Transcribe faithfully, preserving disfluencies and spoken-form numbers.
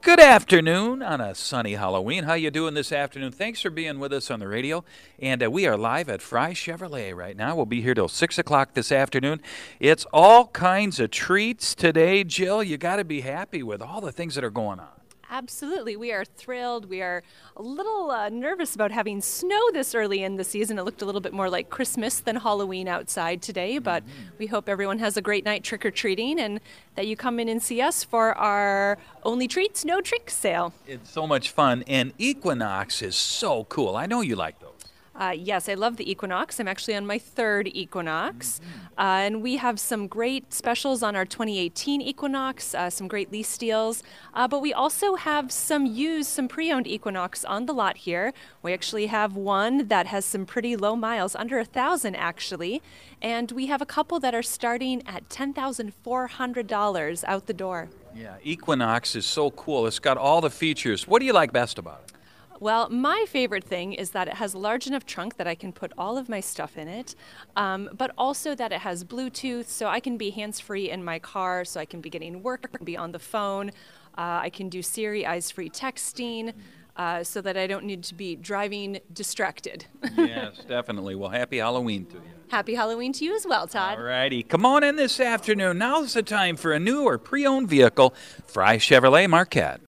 Good afternoon on a sunny Halloween. How you doing this afternoon? Thanks for being with us on the radio. And uh, we are live at Fry Chevrolet right now. We'll be here till six o'clock this afternoon. It's all kinds of treats today, Jill. You got to be happy with all the things that are going on. Absolutely. We are thrilled. We are a little uh, nervous about having snow this early in the season. It looked a little bit more like Christmas than Halloween outside today, but mm-hmm. we hope everyone has a great night trick-or-treating and that you come in and see us for our Only Treats, No Tricks sale. It's so much fun, and Equinox is so cool. I know you like those. Uh, yes, I love the Equinox. I'm actually on my third Equinox. Mm-hmm. Uh, and we have some great specials on our twenty eighteen Equinox, uh, some great lease deals. Uh, but we also have some used, some pre-owned Equinox on the lot here. We actually have one that has some pretty low miles, under a thousand actually. And we have a couple that are starting at ten thousand four hundred dollars out the door. Yeah, Equinox is so cool. It's got all the features. What do you like best about it? Well, my favorite thing is that it has a large enough trunk that I can put all of my stuff in it, um, but also that it has Bluetooth, so I can be hands-free in my car, so I can be getting work, I can be on the phone, uh, I can do Siri eyes-free texting, uh, so that I don't need to be driving distracted. Yes, definitely. Well, happy Halloween to you. Happy Halloween to you as well, Todd. All righty. Come on in this afternoon. Now's the time for a new or pre-owned vehicle. Fry Chevrolet Marquette.